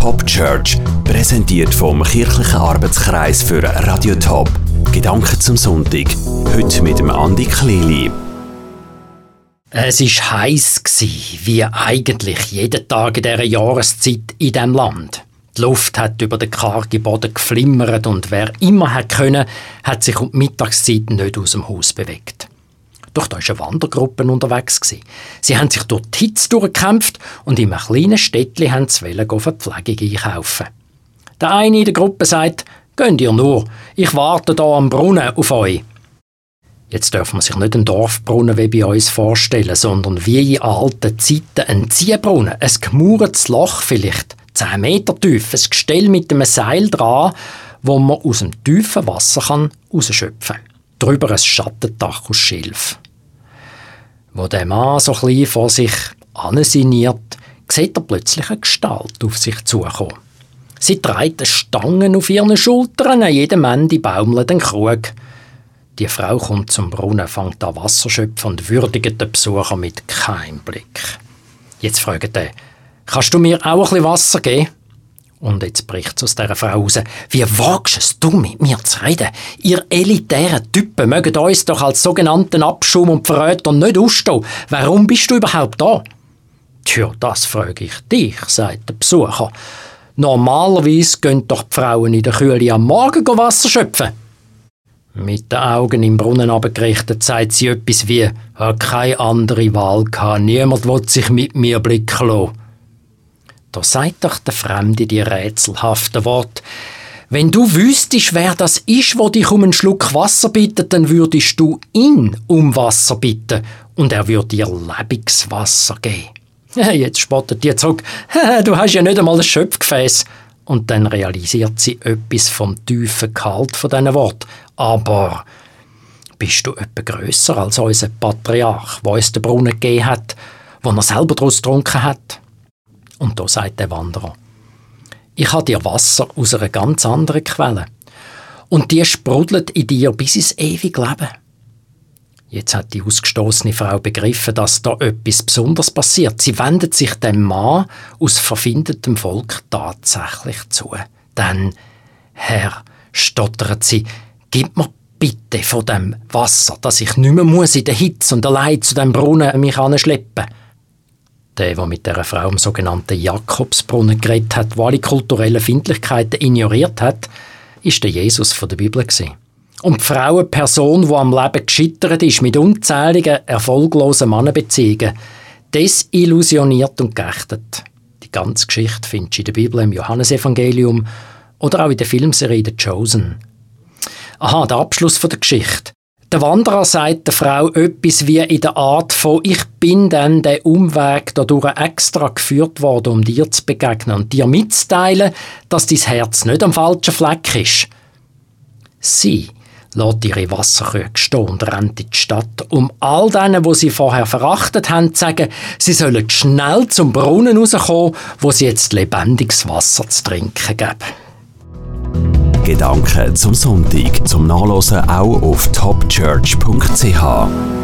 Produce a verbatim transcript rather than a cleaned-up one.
Top Church, präsentiert vom Kirchlichen Arbeitskreis für Radio Top. Gedanken zum Sonntag. Heute mit dem Andi Kleli. Es war heiß, wie eigentlich jeden Tag in dieser Jahreszeit in diesem Land. Die Luft hat über den kargen Boden geflimmert und wer immer hat können, hat sich um die Mittagszeit nicht aus dem Haus bewegt. Doch da war eine Wandergruppe unterwegs. Sie haben sich durch die Hitze durchgekämpft und in einem kleinen Städtchen wollten sie Verpflegung einkaufen. Der eine in der Gruppe sagt: «Geht ihr nur, ich warte hier am Brunnen auf euch.» Jetzt darf man sich nicht einen Dorfbrunnen wie bei uns vorstellen, sondern wie in alten Zeiten ein Ziehbrunnen, ein gemauertes Loch, vielleicht zehn Meter tief, ein Gestell mit einem Seil dran, wo man aus dem tiefen Wasser rausschöpfen kann. Drüber ein Schattendach aus Schilf. Wo der Mann so klein vor sich ansiniert, sieht er plötzlich eine Gestalt auf sich zukommen. Sie trägt Stangen auf ihren Schultern, an jedem Ende baumelt ein Krug. Die Frau kommt zum Brunnen, fängt an Wasser schöpfen und würdigt den Besucher mit keinem Blick. Jetzt fragt er: «Kannst du mir auch ein bisschen Wasser geben?» Und jetzt bricht es aus dieser Frau raus: «Wie wagst es du, mit mir zu reden? Ihr elitären Typen mögt uns doch als sogenannten Abschaum und Verräter nicht ausstehen. Warum bist du überhaupt da?» «Tja, das frage ich dich», sagt der Besucher. «Normalerweise gehen doch die Frauen in der Kühle am Morgen Wasser schöpfen.» Mit den Augen im Brunnen runtergerichtet sagt sie etwas wie: «Habe keine andere Wahl gehabt. Niemand will sich mit mir blicken lassen.» Da sagt doch der Fremde die rätselhaften Worte: «Wenn du wüsstest, wer das ist, wo dich um einen Schluck Wasser bittet, dann würdest du ihn um Wasser bitten und er würde dir lebendiges Wasser geben.» Jetzt spottet die zurück: «Du hast ja nicht einmal ein Schöpfgefäß.» Und dann realisiert sie etwas vom tiefen Gehalt von diesen Worten. «Aber bist du etwa grösser als unser Patriarch, der uns den Brunnen gegeben hat, wo er selber daraus getrunken hat?» Und da sagt der Wanderer: «Ich habe dir Wasser aus einer ganz anderen Quelle. Und die sprudelt in dir bis ins ewige Leben.» Jetzt hat die ausgestoßene Frau begriffen, dass da etwas Besonderes passiert. Sie wendet sich dem Mann aus verfindetem Volk tatsächlich zu. Dann: «Herr», stottert sie, «gib mir bitte von dem Wasser, dass ich nicht mehr muss in der Hitze und allein zu dem Brunnen mich anschleppen.» Der, der mit dieser Frau im sogenannten Jakobsbrunnen geredet hat, der alle kulturellen Findlichkeiten ignoriert hat, ist der Jesus von der Bibel gewesen. Und die Frau, eine Person, die am Leben gescheitert ist, mit unzähligen, erfolglosen Mannenbeziehungen, desillusioniert und geächtet. Die ganze Geschichte findest du in der Bibel, im Johannesevangelium oder auch in der Filmserie «The Chosen». Aha, der Abschluss der Geschichte. Der Wanderer sagt der Frau etwas wie in der Art von: «Ich bin dann den Umweg dadurch extra geführt worden, um dir zu begegnen und dir mitzuteilen, dass dein Herz nicht am falschen Fleck ist.» Sie lässt ihre Wasserkrüge stehen und rennt in die Stadt, um all denen, die sie vorher verachtet haben, zu sagen, sie sollen schnell zum Brunnen rauskommen, wo sie jetzt lebendiges Wasser zu trinken geben. Gedanken zum Sonntag, zum Nachlesen auch auf top church punkt c h.